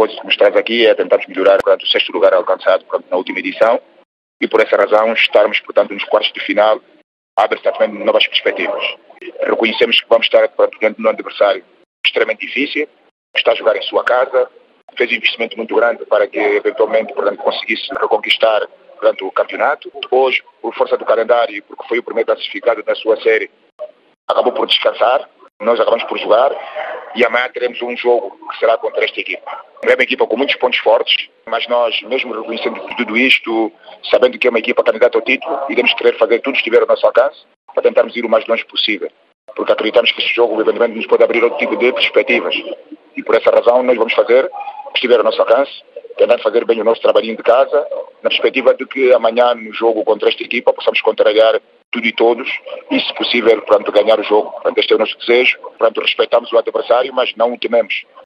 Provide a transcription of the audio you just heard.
propósito que nos traz aqui é tentarmos melhorar o sexto lugar alcançado na última edição e por essa razão estarmos, portanto, nos quartos de final abre também novas perspectivas. Reconhecemos que vamos estar diante de um adversário extremamente difícil, que está a jogar em sua casa, fez um investimento muito grande para que eventualmente, portanto, conseguisse reconquistar, portanto, o campeonato. Hoje, por força do calendário, porque foi o primeiro classificado na sua série, acabou por descansar, nós acabamos por jogar e amanhã teremos um jogo que será contra esta equipa. É uma equipa com muitos pontos fortes, mas nós, mesmo reconhecendo tudo isto, sabendo que é uma equipa candidata ao título, iremos querer fazer tudo que estiver ao nosso alcance para tentarmos ir o mais longe possível, porque acreditamos que esse jogo eventualmente nos pode abrir outro tipo de perspectivas e por essa razão nós vamos fazer o que estiver ao nosso alcance, tentar fazer bem o nosso trabalhinho de casa, na perspectiva de que amanhã no jogo contra esta equipa possamos contrariar tudo e todos e, se possível, ganhar o jogo. Este é o nosso desejo, respeitamos o adversário, mas não o tememos.